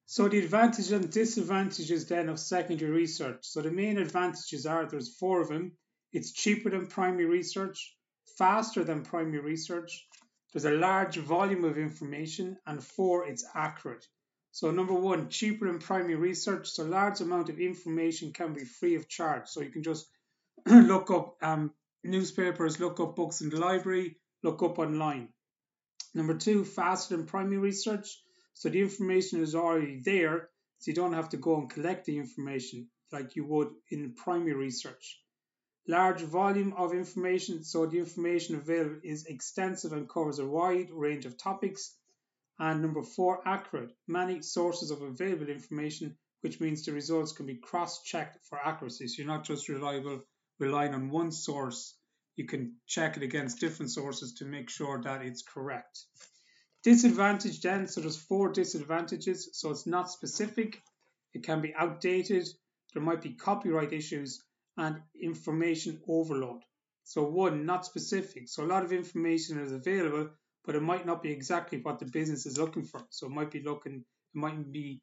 So the advantages and disadvantages then of secondary research. So the main advantages are there's four of them. It's cheaper than primary research, faster than primary research, there's a large volume of information, and four, it's accurate. So number one, cheaper than primary research. So large amount of information can be free of charge. So you can just look up newspapers, look up books in the library, look up online. Number two, faster than primary research. So the information is already there, so you don't have to go and collect the information like you would in primary research. Large volume of information, so the information available is extensive and covers a wide range of topics. And number four, accurate. Many sources of available information, which means the results can be cross-checked for accuracy. So you're not just relying on one source. You can check it against different sources to make sure that it's correct. Disadvantage then, so there's four disadvantages. So it's not specific, it can be outdated, there might be copyright issues, and information overload. So one, not specific. So a lot of information is available, but it might not be exactly what the business is looking for. So it might be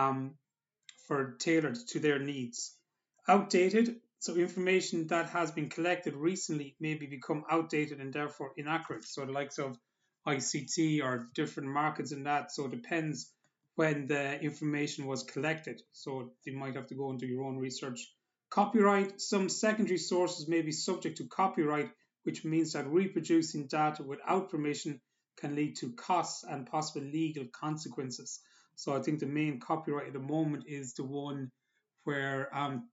for tailored to their needs. Outdated, so information that has been collected recently may become outdated and therefore inaccurate. So the likes of ICT or different markets and that. So it depends when the information was collected. So you might have to go and do your own research. Copyright, some secondary sources may be subject to copyright, which means that reproducing data without permission can lead to costs and possible legal consequences. So I think the main copyright at the moment is the one where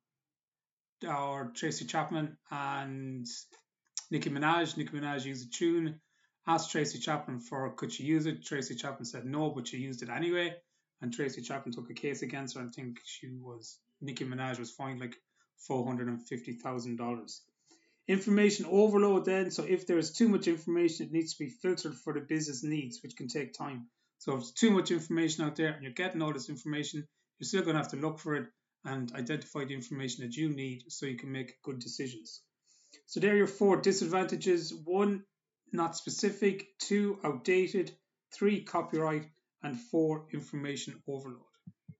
our Tracy Chapman and Nicki Minaj used a tune, asked Tracy Chapman for could she use it. Tracy Chapman said no, but she used it anyway. And Tracy Chapman took a case against her. I think Nicki Minaj was fined like $450,000. Information overload then, so if there's too much information, it needs to be filtered for the business needs, which can take time. So if there's too much information out there and you're getting all this information, you're still going to have to look for it and identify the information that you need so you can make good decisions. So there are your four disadvantages. One, not specific. Two, outdated. Three, copyright. And four, information overload.